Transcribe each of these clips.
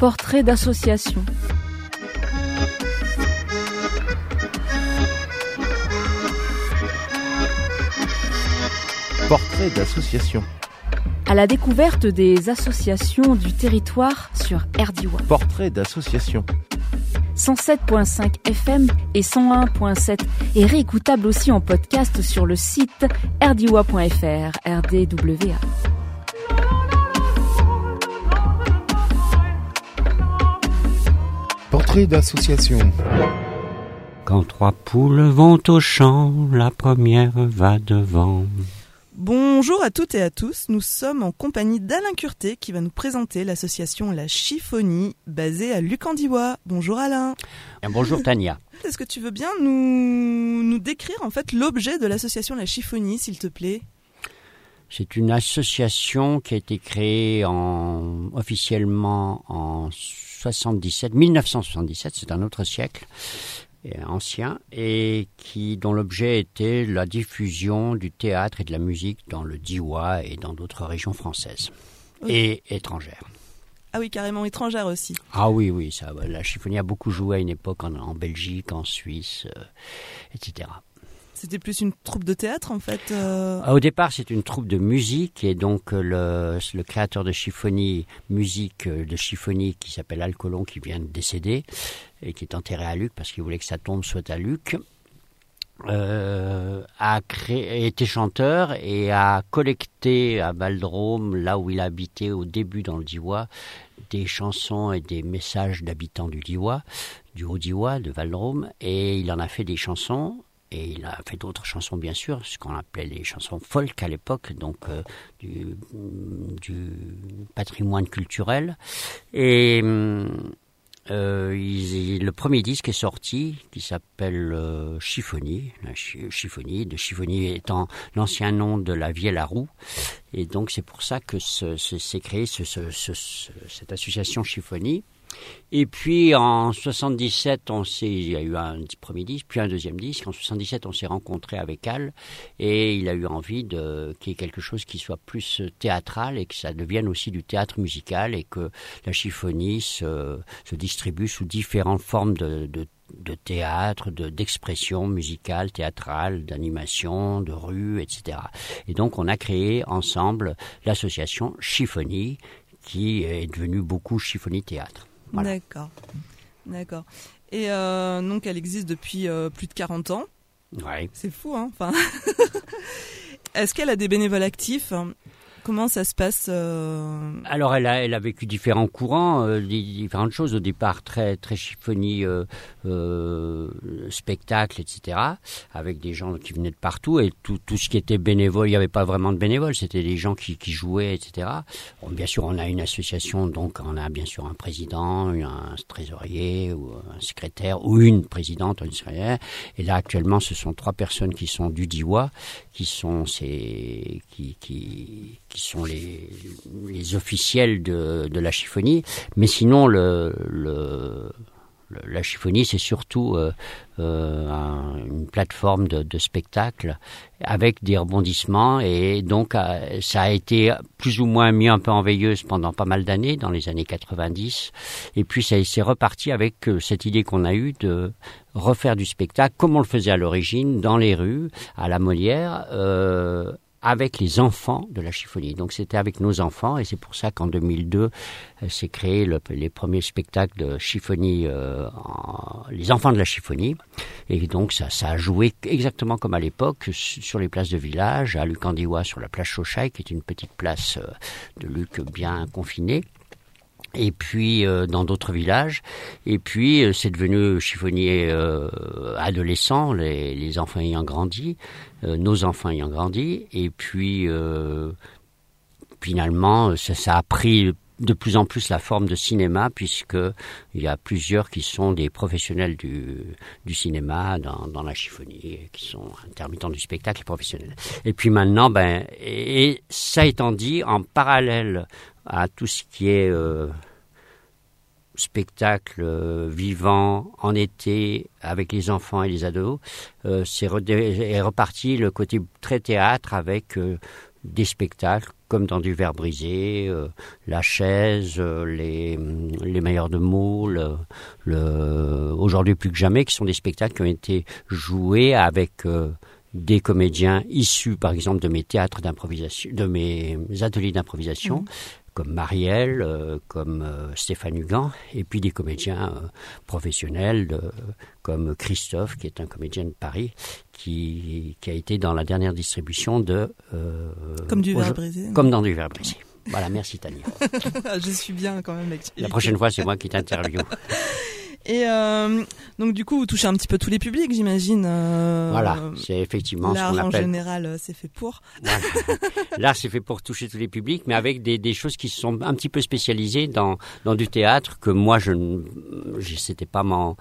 Portrait d'association. Portrait d'association. À la découverte des associations du territoire sur RDIWA. Portrait d'association. 107.5 FM et 101.7 et réécoutable aussi en podcast sur le site rdiwa.fr, RDWA. Portrait d'association. Quand trois poules vont au champ, la première va devant. Bonjour à toutes et à tous, nous sommes en compagnie d'Alain Curté qui va nous présenter l'association La Chiffonnie basée à Lucandiwa. Bonjour Alain. Bonjour Tania. Est-ce que tu veux bien nous décrire en fait l'objet de l'association La Chiffonnie, s'il te plaît ? C'est une association qui a été créée officiellement en 1977, c'est un autre siècle ancien, et dont l'objet était la diffusion du théâtre et de la musique dans le Diois et dans d'autres régions françaises et étrangères. Ah oui, carrément étrangères aussi. Ah oui, la Chiffonnie a beaucoup joué à une époque en Belgique, en Suisse, etc. C'était plus une troupe de théâtre en fait Au départ, c'est une troupe de musique et donc le créateur de Chiffonnie, musique de Chiffonnie qui s'appelle Alcolon, qui vient de décéder et qui est enterré à Luc parce qu'il voulait que sa tombe soit à Luc, était chanteur et a collecté à Val-de-Rôme, là où il habitait au début dans le Diois, des chansons et des messages d'habitants du Diois, du Haut-Diois, de Val-de-Rôme, et il en a fait des chansons. Et il a fait d'autres chansons, bien sûr, ce qu'on appelait les chansons folk à l'époque, donc du patrimoine culturel. Et le premier disque est sorti, qui s'appelle Chiffonnie. Chiffonnie étant l'ancien nom de la Vielle à Roux. Et donc c'est pour ça que s'est créée cette association Chiffonnie. Et puis en 77, il y a eu un premier disque, puis un deuxième disque. En 77, on s'est rencontrés avec Al et il a eu envie qu'il y ait quelque chose qui soit plus théâtral et que ça devienne aussi du théâtre musical et que la Chiffonnie se distribue sous différentes formes de théâtre, d'expression musicale, théâtrale, d'animation, de rue, etc. Et donc on a créé ensemble l'association Chiffonnie qui est devenue beaucoup Chiffonnie Théâtre. Voilà. D'accord. Et donc elle existe depuis plus de 40 ans. Ouais. C'est fou, hein. Enfin, est-ce qu'elle a des bénévoles actifs ? Comment ça se passe Alors elle a vécu différents courants, différentes choses. Au départ très très Chiffonnie, spectacle, etc. Avec des gens qui venaient de partout et tout ce qui était bénévole, il n'y avait pas vraiment de bénévoles, c'était des gens qui jouaient, etc. Bon, bien sûr, on a une association, donc on a bien sûr un président, un trésorier ou un secrétaire ou une présidente ou une secrétaire. Et là actuellement, ce sont 3 personnes qui sont du Diois, qui sont les officiels de la Chiffonnie, mais sinon la Chiffonnie c'est surtout une plateforme de spectacle avec des rebondissements et donc ça a été plus ou moins mis un peu en veilleuse pendant pas mal d'années, dans les années 90, et puis ça s'est reparti avec cette idée qu'on a eue de refaire du spectacle comme on le faisait à l'origine, dans les rues, à la Molière, avec les enfants de la Chiffonnie. Donc c'était avec nos enfants et c'est pour ça qu'en 2002 s'est créé les premiers spectacles de Chiffonnie, les enfants de la Chiffonnie. Et donc ça a joué exactement comme à l'époque sur les places de village, à Lucandiwa sur la place Chauchaille, qui est une petite place de Luc bien confinée. Et puis dans d'autres villages, et puis c'est devenu chiffonnier adolescent, les enfants ayant grandi, nos enfants ayant grandi, et puis finalement ça a pris de plus en plus la forme de cinéma, puisque il y a plusieurs qui sont des professionnels du cinéma dans la Chiffonnie, qui sont intermittents du spectacle et professionnels. Et puis maintenant, et ça étant dit, en parallèle à tout ce qui est spectacle vivant en été avec les enfants et les ados, est reparti le côté très théâtre avec des spectacles comme dans Du Verre Brisé, La Chaise, les Meilleurs de mots, Aujourd'hui plus que jamais, qui sont des spectacles qui ont été joués avec des comédiens issus, par exemple, de mes théâtres d'improvisation, de mes ateliers d'improvisation, comme Marielle, comme Stéphane Hugan, et puis des comédiens professionnels comme Christophe, qui est un comédien de Paris, qui a été dans la dernière distribution de... Comme Du Verre Brisé. Comme dans Du Verre Brisé. Voilà, merci Tania. Je suis bien quand même. La prochaine fois, c'est moi qui t'interviewe. Et donc du coup, vous touchez un petit peu tous les publics, j'imagine. Voilà, c'est effectivement ce qu'on appelle... L'art en général, c'est fait pour. Voilà. L'art, c'est fait pour toucher tous les publics, mais avec des choses qui sont un petit peu spécialisées dans du théâtre que moi, c'était pas ma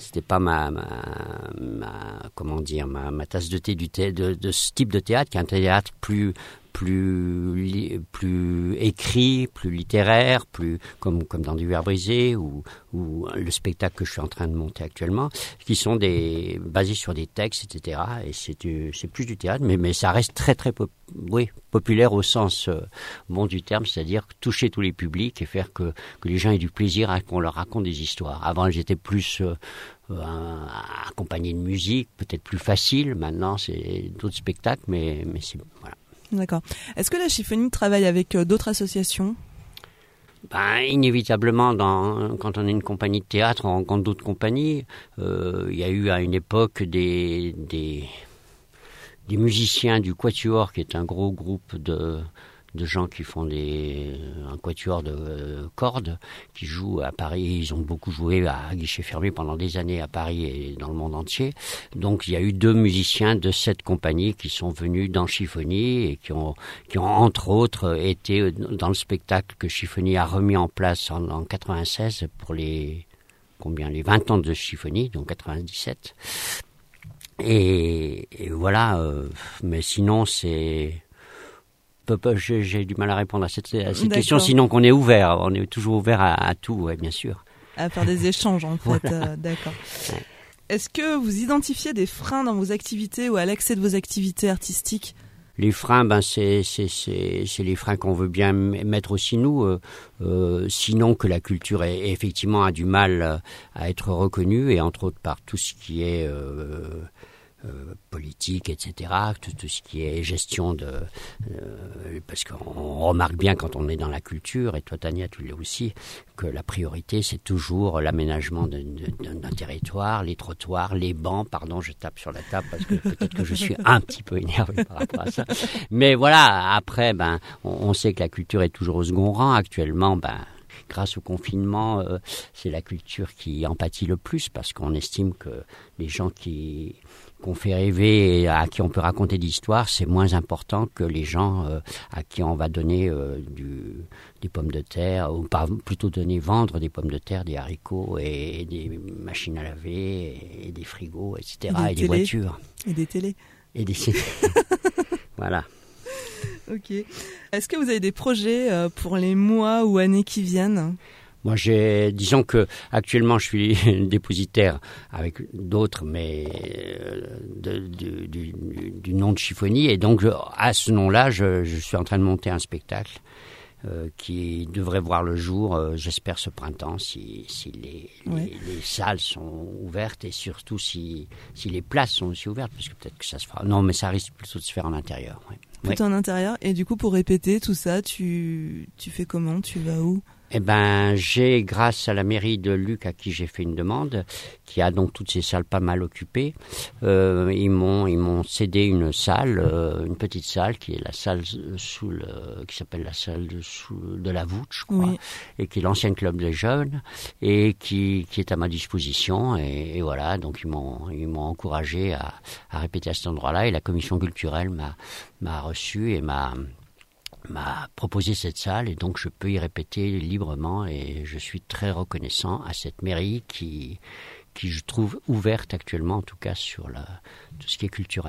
tasse de thé de ce type de théâtre, qui est un théâtre plus écrit, plus littéraire, plus comme dans Du Verre Brisé ou le spectacle que je suis en train de monter actuellement, qui sont basés sur des textes, etc. Et c'est plus du théâtre, mais ça reste très très populaire au sens bon du terme, c'est-à-dire toucher tous les publics et faire que les gens aient du plaisir à qu'on leur raconte des histoires. Avant, j'étais plus accompagné de musique, peut-être plus facile. Maintenant, c'est d'autres spectacles, mais c'est voilà. D'accord. Est-ce que la Chiffonnie travaille avec d'autres associations ? Inévitablement, quand on est une compagnie de théâtre, on rencontre d'autres compagnies. Il y a eu à une époque des musiciens du Quatuor, qui est un gros groupe de gens qui font un quatuor de cordes, qui jouent à Paris. Ils ont beaucoup joué à guichet fermé pendant des années à Paris et dans le monde entier. Donc il y a eu 2 musiciens de cette compagnie qui sont venus dans Chiffonnie et qui ont entre autres été dans le spectacle que Chiffonnie a remis en place en 96 pour les 20 ans de Chiffonnie, donc 97. Et voilà, mais sinon c'est... J'ai du mal à répondre à cette question, sinon qu'on est ouvert. On est toujours ouvert à tout, ouais, bien sûr. À faire des échanges, en fait. Voilà. D'accord. Ouais. Est-ce que vous identifiez des freins dans vos activités ou à l'accès de vos activités artistiques ? Les freins, c'est les freins qu'on veut bien mettre aussi nous. Sinon que la culture effectivement a du mal à être reconnue, et entre autres par tout ce qui est... politique, etc., tout ce qui est gestion parce qu'on remarque bien quand on est dans la culture, et toi Tania tu l'es aussi, que la priorité c'est toujours l'aménagement d'un territoire, les trottoirs, les bancs, pardon je tape sur la table parce que peut-être que je suis un petit peu énervé par rapport à ça, mais voilà, après on sait que la culture est toujours au second rang actuellement. Grâce au confinement, c'est la culture qui en pâtit le plus, parce qu'on estime que les gens qu'on fait rêver et à qui on peut raconter des histoires, c'est moins important que les gens à qui on va donner des pommes de terre, ou plutôt vendre des pommes de terre, des haricots et des machines à laver et des frigos, etc. et des voitures. Et des télés. Et des Voilà. Ok. Est-ce que vous avez des projets pour les mois ou années qui viennent ? Moi, disons que actuellement, je suis dépositaire avec d'autres, mais du nom de Chiffonnie, et donc à ce nom-là, je suis en train de monter un spectacle qui devrait voir le jour, j'espère ce printemps, si les salles sont ouvertes, et surtout si les places sont aussi ouvertes, parce que peut-être que ça se fera. Non, mais ça risque plutôt de se faire en intérieur. Ouais. Plutôt en intérieur. Et du coup, pour répéter tout ça, tu fais comment ? Tu vas où ? J'ai, grâce à la mairie de Luc, à qui j'ai fait une demande, qui a donc toutes ces salles pas mal occupées, ils m'ont cédé une salle, une petite salle, qui est la salle qui s'appelle la salle de la voûte, je crois, oui. Et qui est l'ancien club des jeunes, et qui est à ma disposition, et voilà, donc ils m'ont encouragé à répéter à cet endroit-là, et la commission culturelle m'a reçu et m'a proposé cette salle, et donc je peux y répéter librement, et je suis très reconnaissant à cette mairie qui je trouve ouverte actuellement, en tout cas sur tout ce qui est culturel.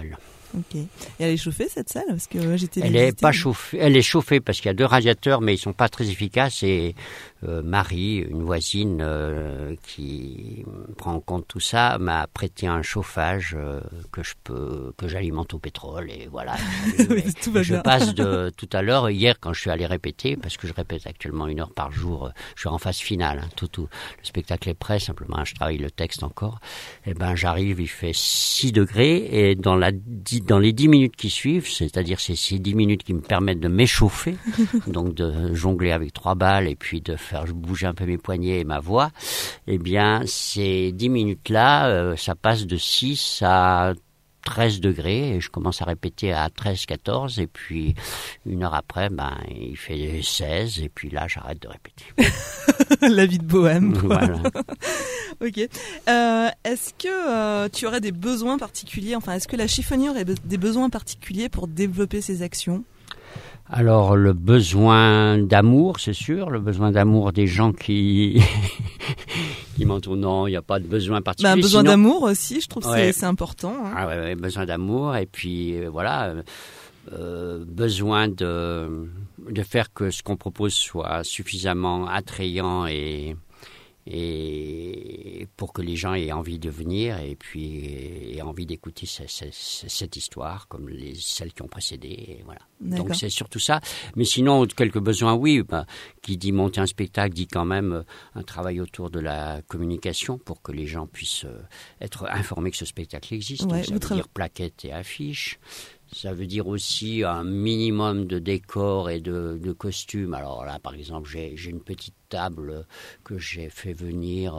Ok. Et elle est chauffée cette salle parce que j'étais. Elle est pas chauffée. Elle est chauffée parce qu'il y a 2 radiateurs, mais ils sont pas très efficaces. Et Marie, une voisine qui prend en compte tout ça, m'a prêté un chauffage que j'alimente au pétrole. Et voilà. Oui, tout va je bien. passe de tout à l'heure. Hier, quand je suis allé répéter, parce que je répète actuellement 1 heure par jour, je suis en phase finale. Hein, tout. Le spectacle est prêt. Simplement, je travaille le texte encore. Et ben, j'arrive. Il fait 6 degrés et dans les 10 minutes qui suivent, c'est-à-dire ces 10 minutes qui me permettent de m'échauffer, donc de jongler avec 3 balles et puis de faire bouger un peu mes poignets et ma voix, eh bien, ces 10 minutes-là, ça passe de 6 à 13 degrés et je commence à répéter à 13, 14 et puis 1 heure après, il fait 16 et puis là, j'arrête de répéter. La vie de bohème. Voilà. Ok. Est-ce que tu aurais des besoins particuliers, est-ce que la chiffonnière aurait des besoins particuliers pour développer ses actions ? Alors, le besoin d'amour, c'est sûr, le besoin d'amour des gens qui m'entourent. Non, il n'y a pas de besoin particulier. Un besoin d'amour aussi, je trouve que c'est important. Hein. Ah ouais, besoin d'amour et puis voilà, besoin de faire que ce qu'on propose soit suffisamment attrayant et pour que les gens aient envie de venir et puis aient envie d'écouter cette histoire comme celles qui ont précédé. Et voilà. Donc c'est surtout ça. Mais sinon, quelques besoins, oui. Qui dit monter un spectacle dit quand même un travail autour de la communication pour que les gens puissent être informés que ce spectacle existe. Ouais, donc, ça veut dire plaquettes et affiches. Ça veut dire aussi un minimum de décors et de costumes. Alors là, par exemple, j'ai une petite table que j'ai fait venir,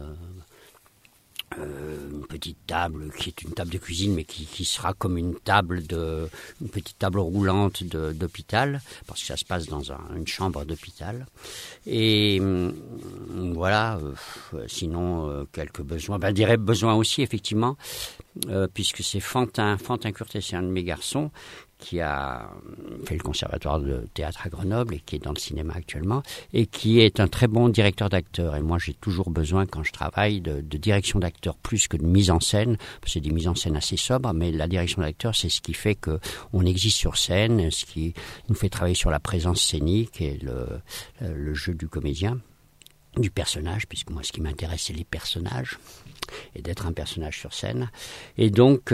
une petite table qui est une table de cuisine, mais qui sera comme une petite table roulante d'hôpital, parce que ça se passe dans une chambre d'hôpital. Et voilà, sinon, quelques besoins. Je dirais besoin aussi, effectivement, puisque c'est Fantin Curtet, c'est un de mes garçons, qui a fait le conservatoire de théâtre à Grenoble et qui est dans le cinéma actuellement et qui est un très bon directeur d'acteurs. Et moi, j'ai toujours besoin, quand je travaille, de direction d'acteurs plus que de mise en scène. C'est des mises en scène assez sobres, mais la direction d'acteurs, c'est ce qui fait qu'on existe sur scène, ce qui nous fait travailler sur la présence scénique et le jeu du comédien, du personnage, puisque moi, ce qui m'intéresse, c'est les personnages et d'être un personnage sur scène. Et donc,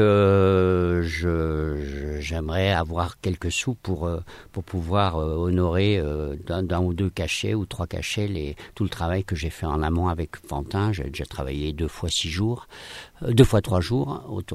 j'aimerais avoir quelques sous pour pouvoir honorer d'un ou 2 cachets ou 3 cachets tout le travail que j'ai fait en amont avec Fantin. J'ai déjà travaillé 2 fois 6 jours, 2 fois 3 jours autour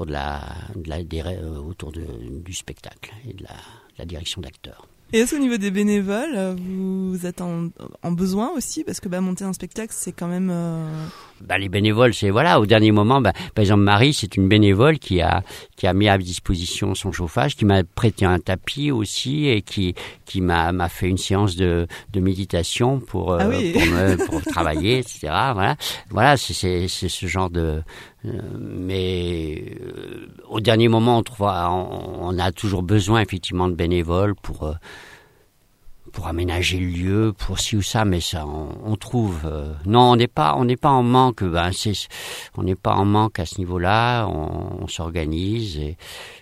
du spectacle et de la direction d'acteurs. Et est-ce qu'au niveau des bénévoles, vous êtes en besoin aussi ? Parce que monter un spectacle, c'est quand même... Les bénévoles, c'est au dernier moment, par exemple Marie, c'est une bénévole qui a mis à disposition son chauffage, qui m'a prêté un tapis aussi et qui m'a fait une séance de méditation pour travailler, etc. Voilà, c'est ce genre de... mais au dernier moment, on a toujours besoin effectivement de bénévoles pour aménager le lieu, pour ci ou ça, mais ça, on trouve. Non, on n'est pas en manque. On n'est pas en manque à ce niveau-là. On s'organise et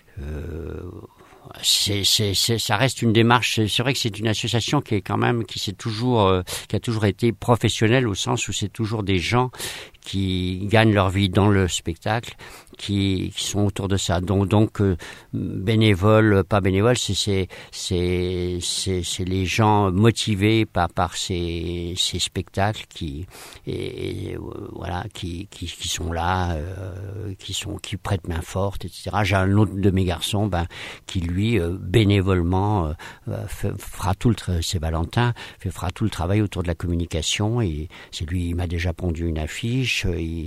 ça reste une démarche. C'est vrai que c'est une association qui a toujours été professionnelle au sens où c'est toujours des gens qui gagnent leur vie dans le spectacle, qui sont autour de ça. Donc bénévoles, pas bénévoles, c'est les gens motivés par ces spectacles qui sont là, qui prêtent main forte, etc. J'ai un autre de mes garçons, qui lui bénévolement fera c'est Valentin, fera tout le travail autour de la communication et c'est lui, il m'a déjà pondu une affiche.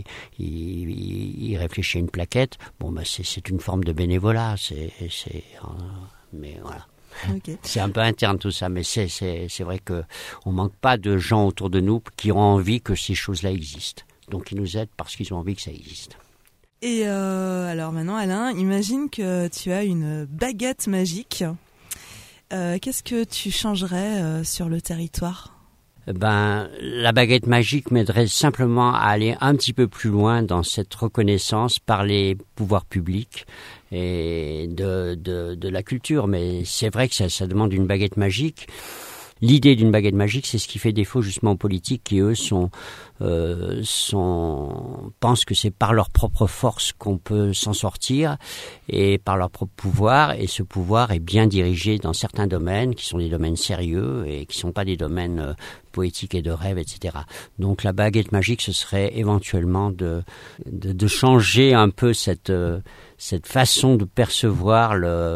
Il réfléchit à une plaquette. C'est une forme de bénévolat. Mais voilà. Okay. C'est un peu interne tout ça, mais c'est vrai que on manque pas de gens autour de nous qui ont envie que ces choses-là existent. Donc ils nous aident parce qu'ils ont envie que ça existe. Et alors maintenant, Alain, imagine que tu as une baguette magique. Qu'est-ce que tu changerais sur le territoire ? la baguette magique m'aiderait simplement à aller un petit peu plus loin dans cette reconnaissance par les pouvoirs publics et de la culture. Mais c'est vrai que ça demande une baguette magique. L'idée d'une baguette magique, c'est ce qui fait défaut justement aux politiques qui, eux, pensent que c'est par leur propre force qu'on peut s'en sortir et par leur propre pouvoir. Et ce pouvoir est bien dirigé dans certains domaines qui sont des domaines sérieux et qui ne sont pas des domaines poétiques et de rêve, etc. Donc la baguette magique, ce serait éventuellement de changer un peu cette façon de percevoir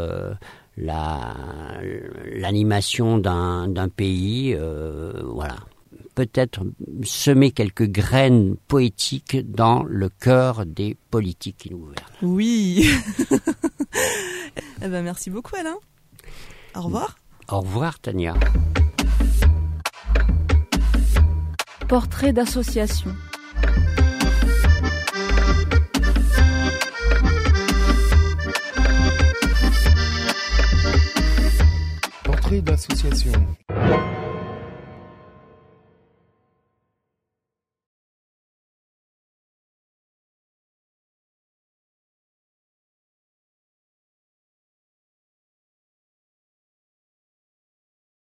l'animation d'un pays, voilà. Peut-être semer quelques graines poétiques dans le cœur des politiques qui nous gouvernent. Oui. Merci beaucoup Alain. Au revoir. Au revoir Tania. Portrait d'association. Portrait d'association.